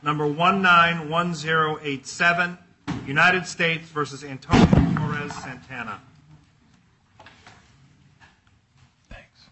number 191087, United States versus Antonio Torres Santana. Thanks.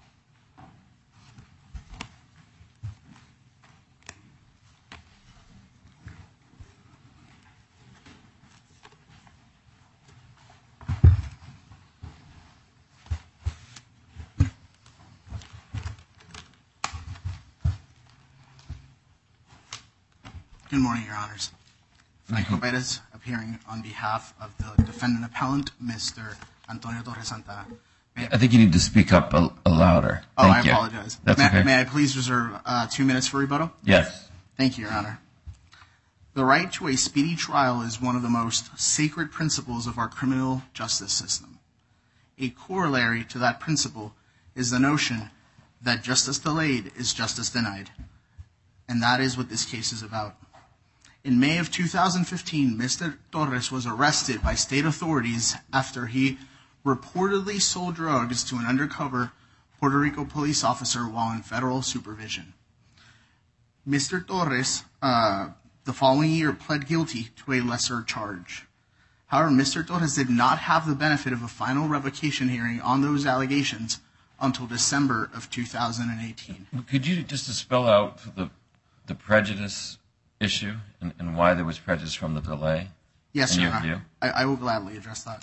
Good morning, Your Honors. Franco Perez, appearing on behalf of the defendant appellant, Mr. Antonio Torres Santana. I think you need to speak up louder. Thank you. Apologize. That's okay. May I please reserve 2 minutes for rebuttal? Yes. Thank you, Your Honor. The right to a speedy trial is one of the most sacred principles of our criminal justice system. A corollary to that principle is the notion that justice delayed is justice denied. And that is what this case is about. In May of 2015, Mr. Torres was arrested by state authorities after he reportedly sold drugs to an undercover Puerto Rico police officer while in federal supervision. Mr. Torres, the following year, pled guilty to a lesser charge. However, Mr. Torres did not have the benefit of a final revocation hearing on those allegations until December of 2018. Could you just spell out the prejudice issue and why there was prejudice from the delay? Yes, Your Honor. I will gladly address that.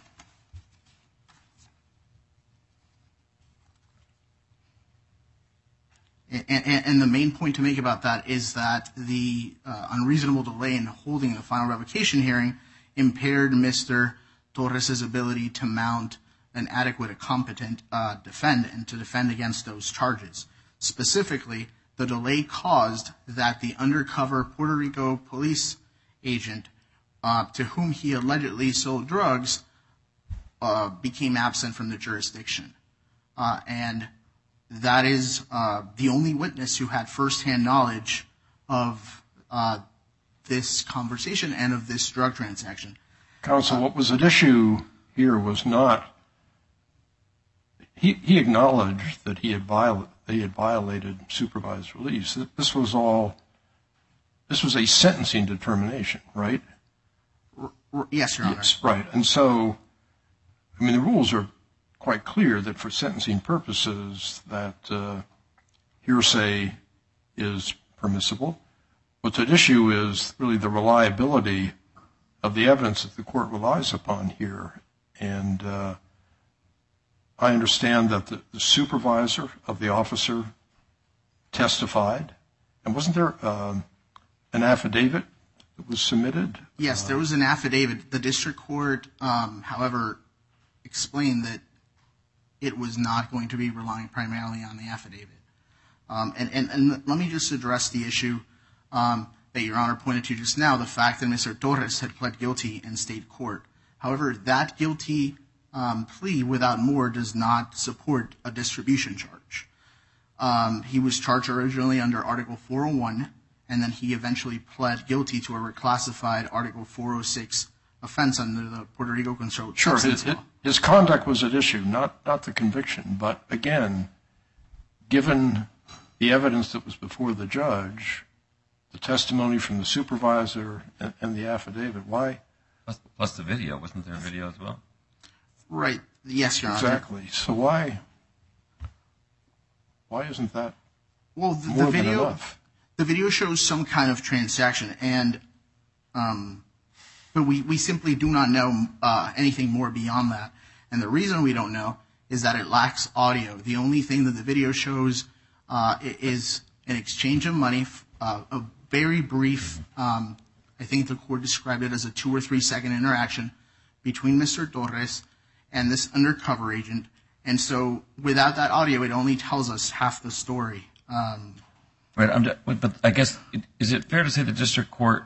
And the main point to make about that is that the unreasonable delay in holding the final revocation hearing impaired Mr. Torres' ability to mount an adequate, competent defend to defend against those charges. Specifically, the delay caused that the undercover Puerto Rico police agent to whom he allegedly sold drugs became absent from the jurisdiction. And that is the only witness who had firsthand knowledge of this conversation and of this drug transaction. Counsel, what was at issue here was not, he acknowledged that he had violated supervised release. This was a sentencing determination, right? Yes, Your Honor. Yes, right. And so, I mean, the rules are quite clear that for sentencing purposes that hearsay is permissible. What's at issue is really the reliability of the evidence that the court relies upon here. And I understand that the supervisor of the officer testified. And wasn't there an affidavit that was submitted? Yes, there was an affidavit. The district court, however, explained that it was not going to be relying primarily on the affidavit. And let me just address the issue that Your Honor pointed to just now, the fact that Mr. Torres had pled guilty in state court. However, that guilty plea without more does not support a distribution charge. He was charged originally under Article 401, and then he eventually pled guilty to a reclassified Article 406 offense under the Puerto Rico Controlled Substance Law. His conduct was at issue, not the conviction. But again, given the evidence that was before the judge, the testimony from the supervisor and the affidavit, why? Plus the video. Wasn't there a video as well? Right. Yes, Your Honor. Exactly. So why isn't that more than enough? The video shows some kind of transaction, and but we simply do not know anything more beyond that. And the reason we don't know is that it lacks audio. The only thing that the video shows is an exchange of money, a very brief, I think the court described it as a 2 or 3 second interaction between Mr. Torres and this undercover agent. And so without that audio, it only tells us half the story. Right. But I guess, is it fair to say the district court,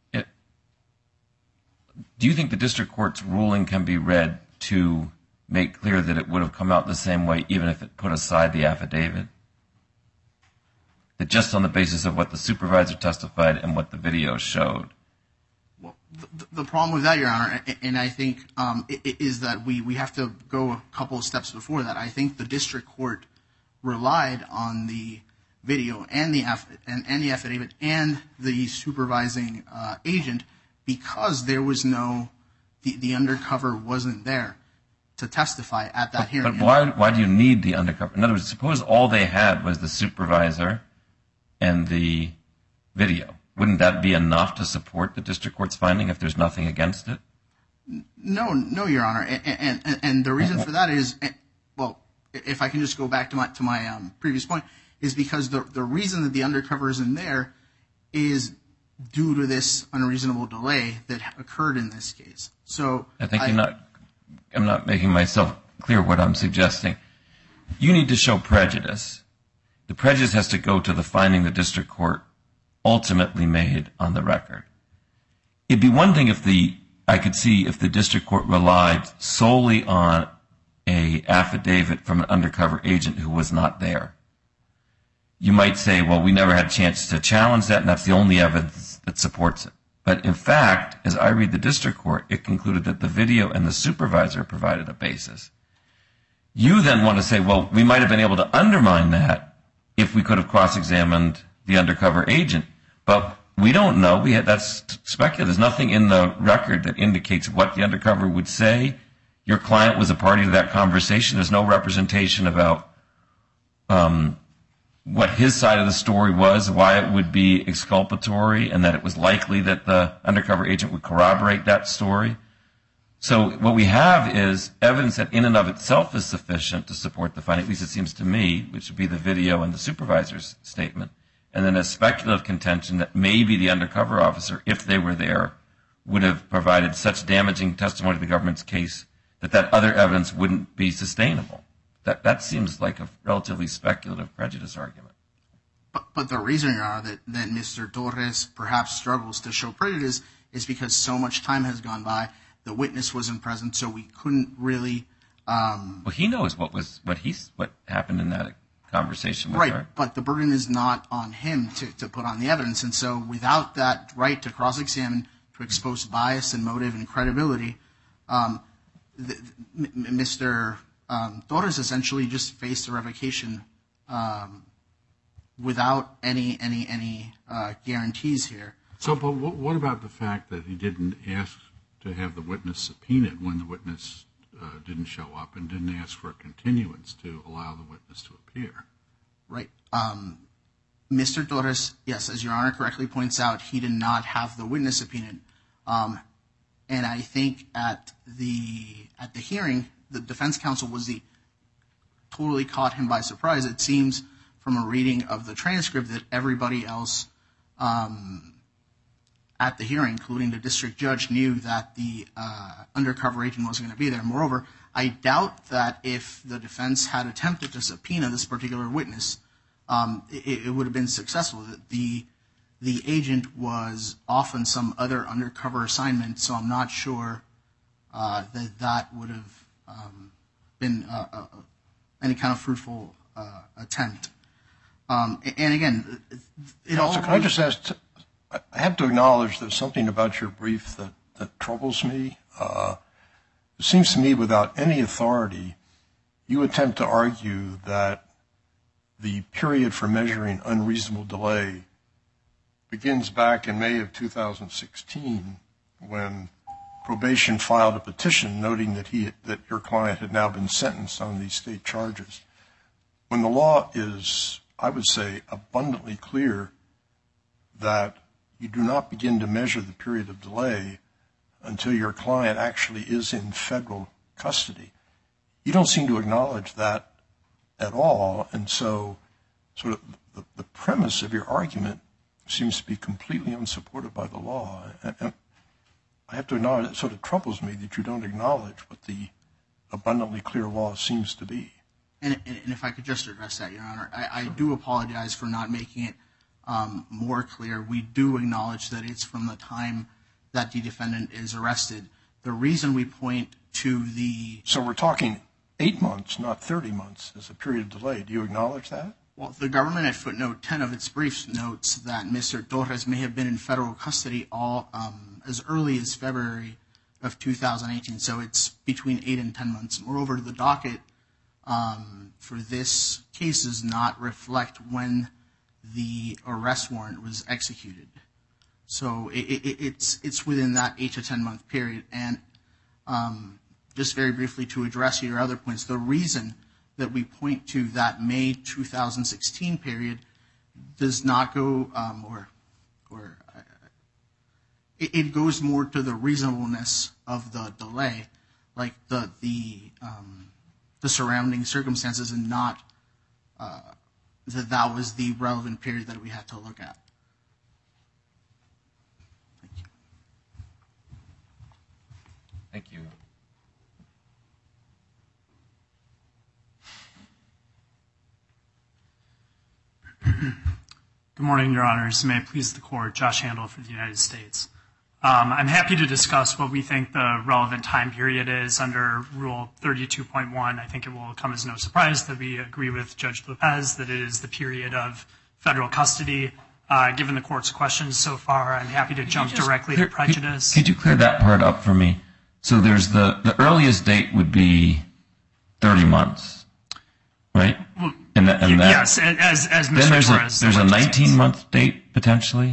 do you think the district court's ruling can be read to make clear that it would have come out the same way even if it put aside the affidavit? That just on the basis of what the supervisor testified and what the video showed? Well, the problem with that, Your Honor, and I think is that we have to go a couple of steps before that. I think the district court relied on the video and the affidavit and the supervising agent because there was the undercover wasn't there to testify at that hearing. But why do you need the undercover? In other words, suppose all they had was the supervisor and the video. Wouldn't that be enough to support the district court's finding if there's nothing against it? No, Your Honor. And the reason for that is, well, if I can just go back to my previous point, is because the reason that the undercover isn't there is due to this unreasonable delay that occurred in this case. So I think I'm not making myself clear what I'm suggesting. You need to show prejudice. The prejudice has to go to the finding the district court ultimately made on the record. It'd be one thing if I could see if the district court relied solely on a affidavit from an undercover agent who was not there. You might say, well, we never had a chance to challenge that, and that's the only evidence that supports it. But in fact, as I read the district court, it concluded that the video and the supervisor provided a basis. You then want to say, well, we might have been able to undermine that if we could have cross-examined the undercover agent. But we don't know. That's speculative. There's nothing in the record that indicates what the undercover would say. Your client was a party to that conversation. There's no representation about what his side of the story was, why it would be exculpatory, and that it was likely that the undercover agent would corroborate that story. So what we have is evidence that in and of itself is sufficient to support the finding, at least it seems to me, which would be the video and the supervisor's statement, and then a speculative contention that maybe the undercover officer, if they were there, would have provided such damaging testimony to the government's case that other evidence wouldn't be sustainable. That seems like a relatively speculative prejudice argument. But the reason, Your Honor, that Mr. Torres perhaps struggles to show prejudice is because so much time has gone by, the witness wasn't present, so we couldn't really... Well, he knows what happened in that conversation with her. Right, but the burden is not on him to put on the evidence. And so without that right to cross-examine, to expose bias and motive and credibility, Mr. Torres essentially just faced a revocation without any guarantees here. So, but what about the fact that he didn't ask to have the witness subpoenaed when the witness didn't show up and didn't ask for a continuance to allow the witness to appear? Right. Mr. Torres, yes, as Your Honor correctly points out, he did not have the witness subpoenaed. And I think at the hearing, the defense counsel totally caught him by surprise. It seems from a reading of the transcript that everybody else at the hearing, including the district judge, knew that the undercover agent wasn't going to be there. Moreover, I doubt that if the defense had attempted to subpoena this particular witness, it would have been successful. The agent was off on some other undercover assignment, so I'm not sure that would have been any kind of fruitful attempt. And again, it also... Can I just ask, I have to acknowledge there's something about your brief that troubles me. It seems to me without any authority, you attempt to argue that the period for measuring unreasonable delay begins back in May of 2016 when probation filed a petition noting that your client had now been sentenced on these state charges. When the law is, I would say, abundantly clear that you do not begin to measure the period of delay until your client actually is in federal custody. You don't seem to acknowledge that at all, and so sort of the premise of your argument seems to be completely unsupported by the law. And I have to acknowledge it sort of troubles me that you don't acknowledge what the abundantly clear law seems to be. And if I could just address that, Your Honor, I do apologize for not making it more clear. We do acknowledge that it's from the time that the defendant is arrested. The reason we point to the... So we're talking 8 months, not 30 months as a period of delay. Do you acknowledge that? Well, the government at footnote 10 of its briefs notes that Mr. Torres may have been in federal custody as early as February of 2018, so it's between 8 and 10 months. Moreover, the docket for this case does not reflect when the arrest warrant was executed. So it's within that 8 to 10 month period. And just very briefly to address your other points, the reason that we point to that May 2016 period does not go, it goes more to the reasonableness of the delay, like the surrounding circumstances, and not that was the relevant period that we had to look at. Thank you. Thank you. Good morning, Your Honors. May it please the Court, Josh Handel for the United States. I'm happy to discuss what we think the relevant time period is under Rule 32.1. I think it will come as no surprise that we agree with Judge Lopez that it is the period of federal custody. Given the Court's questions so far, I'm happy to jump directly to prejudice. Could you clear that part up for me? So there's the earliest date would be 30 months, right? Well, yes, as Mr. Then Torres. there's a 19-month date potentially?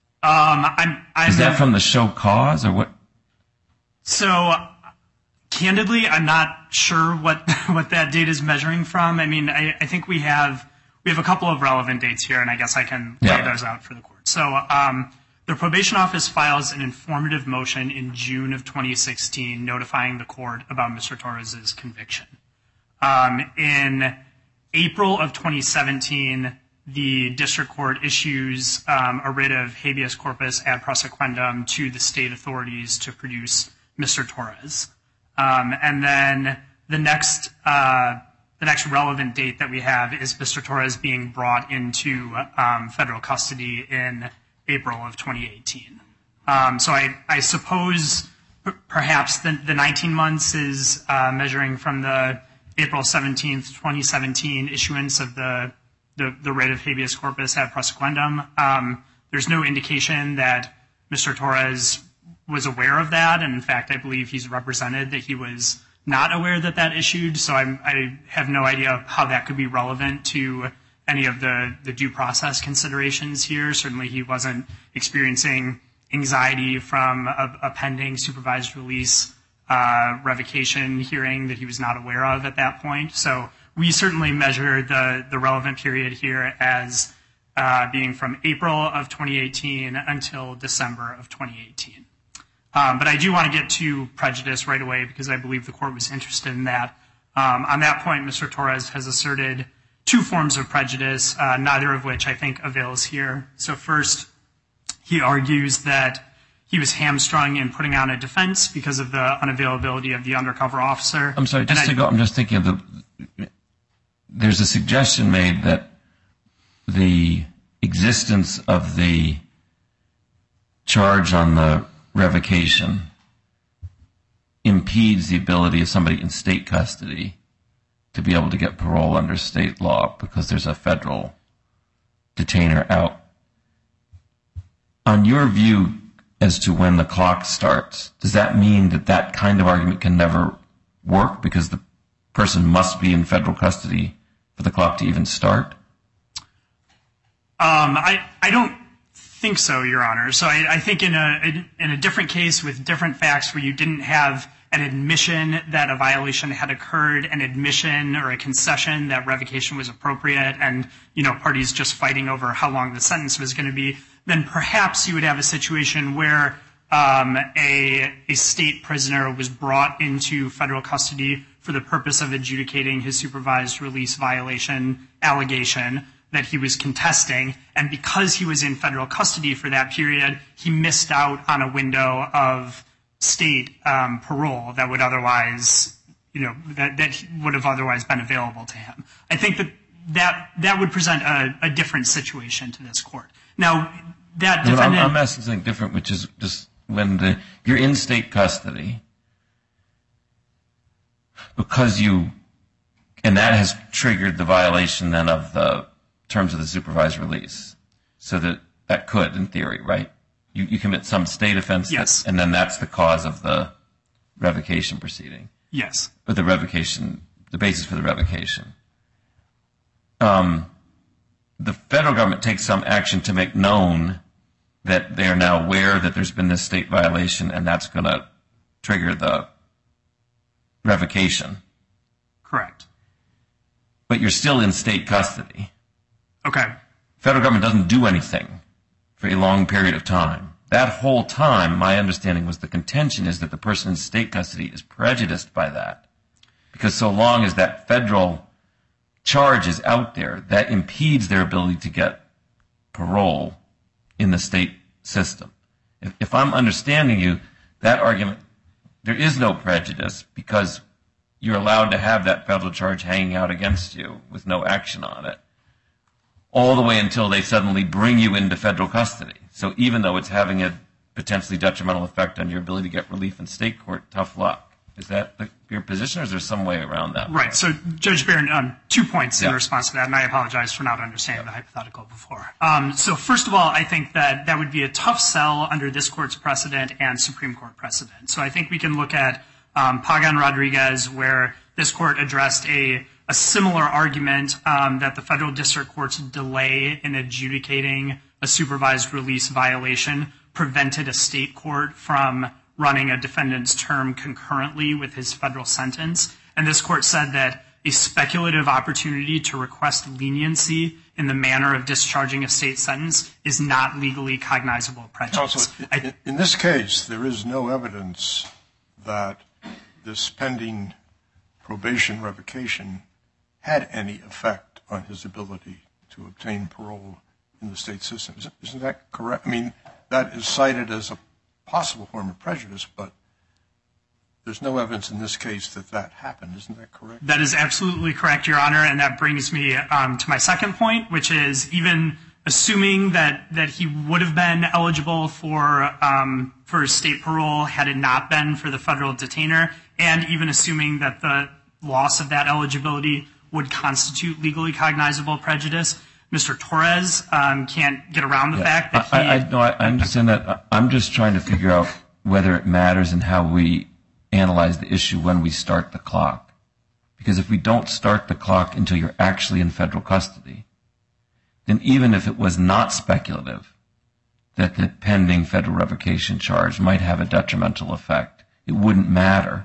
Is that from the show cause or what? So, candidly, I'm not sure what that date is measuring from. I mean, I think we have a couple of relevant dates here, and I guess I can lay those out for the Court. So, the Probation Office files an informative motion in June of 2016 notifying the Court about Mr. Torres' conviction. In April of 2017, the District Court issues a writ of habeas corpus ad prosequendum to the state authorities to produce Mr. Torres. And then the next relevant date that we have is Mr. Torres being brought into federal custody in April of 2018. So I suppose perhaps the 19 months is measuring from the April 17th, 2017 issuance of the writ of habeas corpus ad prosequendum. There's no indication that Mr. Torres was aware of that, and in fact, I believe he's represented that he was not aware that that issued, so I have no idea how that could be relevant to any of the due process considerations here. Certainly he wasn't experiencing anxiety from a pending supervised release revocation hearing that he was not aware of at that point. So we certainly measure the relevant period here as being from April of 2018 until December of 2018. But I do want to get to prejudice right away because I believe the Court was interested in that. On that point, Mr. Torres has asserted two forms of prejudice, neither of which I think avails here. So first, he argues that he was hamstrung in putting on a defense because of the unavailability of the undercover officer. I'm sorry, I'm just thinking of there's a suggestion made that the existence of the charge on the revocation impedes the ability of somebody in state custody to be able to get parole under state law because there's a federal detainer out. On your view as to when the clock starts, does that mean that that kind of argument can never work because the person must be in federal custody for the clock to even start? I don't think so, Your Honor. So I think in a different case with different facts where you didn't have an admission that a violation had occurred, an admission or a concession that revocation was appropriate, and parties just fighting over how long the sentence was going to be, then perhaps you would have a situation where a state prisoner was brought into federal custody for the purpose of adjudicating his supervised release violation allegation that he was contesting, and because he was in federal custody for that period, he missed out on a window of state parole that would otherwise, that would have otherwise been available to him. I think that would present a different situation to this Court. Now, that defendant... I'm asking something different, which is just when you're in state custody, because and that has triggered the violation then of the terms of the supervised release, so that could, in theory, right? You commit some state offense, yes, and then that's the cause of the revocation proceeding. Yes. Or the revocation, the basis for the revocation. the federal government takes some action to make known that they are now aware that there's been this state violation, and that's going to trigger the revocation. Correct. But you're still in state custody. Okay. Federal government doesn't do anything for a long period of time. That whole time, my understanding was the contention is that the person in state custody is prejudiced by that. Because so long as that federal charge is out there, that impedes their ability to get parole in the state system. If I'm understanding you, that argument, there is no prejudice because you're allowed to have that federal charge hanging out against you with no action on it, all the way until they suddenly bring you into federal custody. So even though it's having a potentially detrimental effect on your ability to get relief in state court, tough luck. Is that your position, or is there some way around that? Right. So, Judge Barron, 2 points in response to that, and I apologize for not understanding the hypothetical before. So, first of all, I think that that would be a tough sell under this Court's precedent and Supreme Court precedent. So I think we can look at Pagan-Rodriguez, where this Court addressed a similar argument that the federal district court's delay in adjudicating a supervised release violation prevented a state court from running a defendant's term concurrently with his federal sentence. And this court said that a speculative opportunity to request leniency in the manner of discharging a state sentence is not legally cognizable prejudice. Counsel, in this case, there is no evidence that this pending probation revocation had any effect on his ability to obtain parole in the state system. Isn't that correct? I mean, that is cited as a possible form of prejudice, but there's no evidence in this case that that happened. Isn't that correct? That is absolutely correct, Your Honor, and that brings me to my second point, which is even assuming that he would have been eligible for state parole had it not been for the federal detainer, and even assuming that the loss of that eligibility would constitute legally cognizable prejudice, Mr. Torres can't get around the fact that he... I understand that. I'm just trying to figure out whether it matters in how we analyze the issue when we start the clock. Because if we don't start the clock until you're actually in federal custody, then even if it was not speculative that the pending federal revocation charge might have a detrimental effect, it wouldn't matter.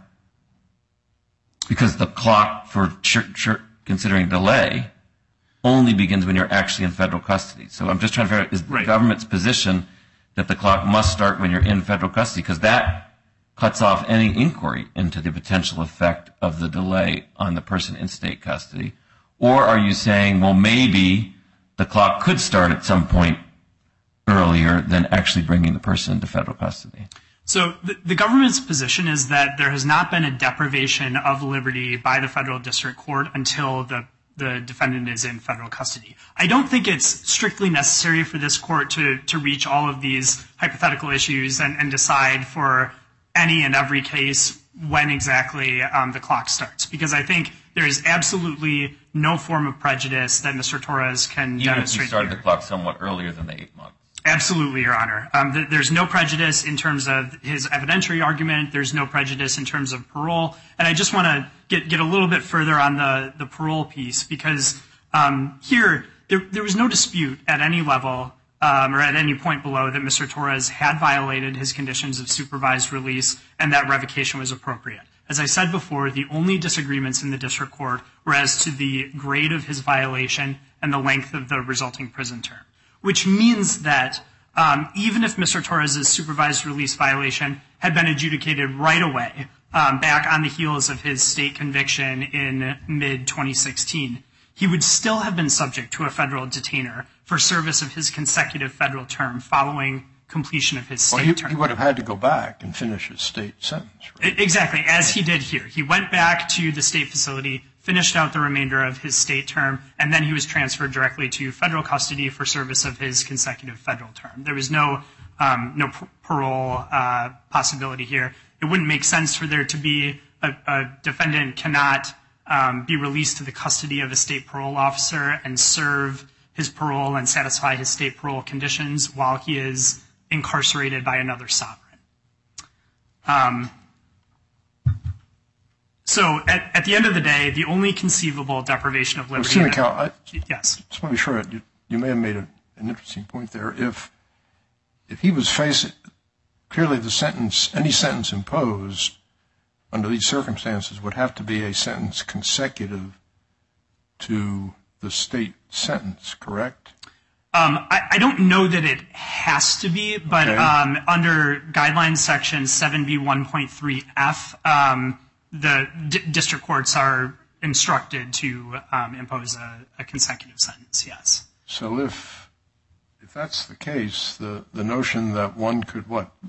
Because the clock for considering delay only begins when you're actually in federal custody. So I'm just trying to figure out, is the government's position that the clock must start when you're in federal custody? Because that cuts off any inquiry into the potential effect of the delay on the person in state custody. Or are you saying, well, maybe the clock could start at some point earlier than actually bringing the person into federal custody? So the government's position is that there has not been a deprivation of liberty by the federal district court until the defendant is in federal custody. I don't think it's strictly necessary for this court to reach all of these hypothetical issues and decide for any and every case when exactly the clock starts. Because I think there is absolutely no form of prejudice that Mr. Torres can demonstrate. Even if he started the clock somewhat earlier than the 8 months. Absolutely, Your Honor. There's no prejudice in terms of his evidentiary argument. There's no prejudice in terms of parole. And I just want to get a little bit further on the parole piece, because here there was no dispute at any level or at any point below that Mr. Torres had violated his conditions of supervised release and that revocation was appropriate. As I said before, the only disagreements in the district court were as to the grade of his violation and the length of the resulting prison term. Which means that even if Mr. Torres' supervised release violation had been adjudicated right away, back on the heels of his state conviction in mid-2016, he would still have been subject to a federal detainer for service of his consecutive federal term following completion of his state term. He would have had to go back and finish his state sentence, right? Exactly, as he did here. He went back to the state facility, finished out the remainder of his state term, and then he was transferred directly to federal custody for service of his consecutive federal term. There was no parole possibility here. It wouldn't make sense for there to be a defendant cannot be released to the custody of a state parole officer and serve his parole and satisfy his state parole conditions while he is incarcerated by another sovereign. So at the end of the day, the only conceivable deprivation of liberty... Yes. Just want to be sure, you may have made an interesting point there. If he was facing, clearly any sentence imposed under these circumstances would have to be a sentence consecutive to the state sentence, correct? I don't know that it has to be, but under guidelines section 7B1.3F, the district courts are instructed to impose a consecutive sentence, yes. So if that's the case, the notion that one could,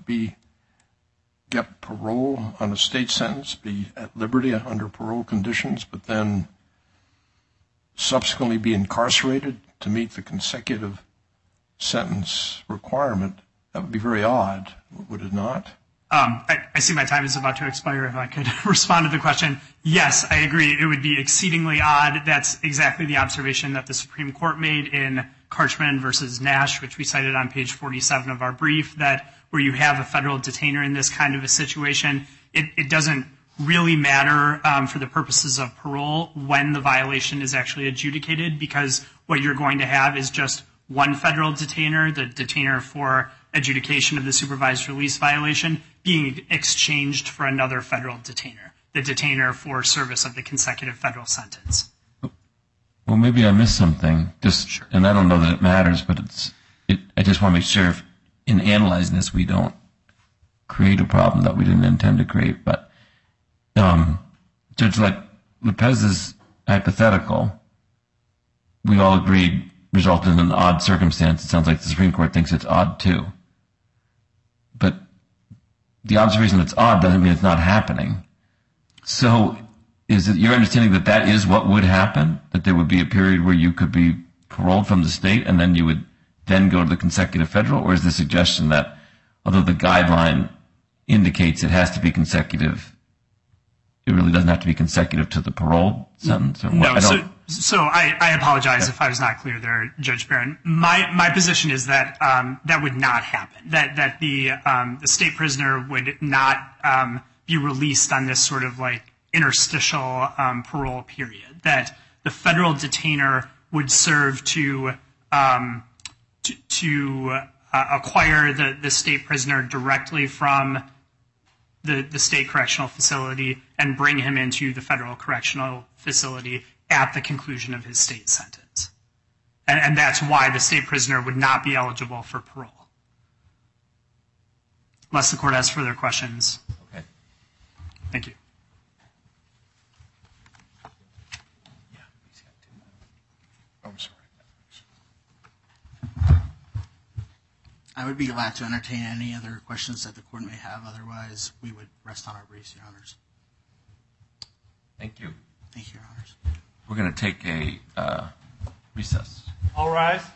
get parole on a state sentence, be at liberty under parole conditions, but then subsequently be incarcerated to meet the consecutive sentence requirement, that would be very odd, would it not? I see my time is about to expire. If I could respond to the question. Yes, I agree. It would be exceedingly odd. That's exactly the observation that the Supreme Court made in Karchman versus Nash, which we cited on page 47 of our brief, that where you have a federal detainer in this kind of a situation, it doesn't really matter for the purposes of parole when the violation is actually adjudicated, because what you're going to have is just one federal detainer, the detainer for adjudication of the supervised release violation, being exchanged for another federal detainer, the detainer for service of the consecutive federal sentence. Well, maybe I missed something, and I don't know that it matters, but I just want to make sure in analyzing this we don't create a problem that we didn't intend to create. But Judge Lopez's hypothetical, we all agreed, resulted in an odd circumstance. It sounds like the Supreme Court thinks it's odd too. But the observation that it's odd doesn't mean it's not happening. So is it your understanding that that is what would happen, that there would be a period where you could be paroled from the state and then you would then go to the consecutive federal? Or is the suggestion that although the guideline indicates it has to be consecutive, it really doesn't have to be consecutive to the parole sentence? Or no, so I apologize if I was not clear there, Judge Barron. My position is that that would not happen, that the state prisoner would not be released on this sort of like interstitial parole period, that the federal detainer would serve to acquire the state prisoner directly from the state correctional facility and bring him into the federal correctional facility at the conclusion of his state sentence. And that's why the state prisoner would not be eligible for parole. Unless the court has further questions. Okay. Thank you. I'm sorry. I would be glad to entertain any other questions that the court may have. Otherwise, we would rest on our briefs, Your Honors. Thank you. Thank you, Your Honors. We're going to take a recess. All rise.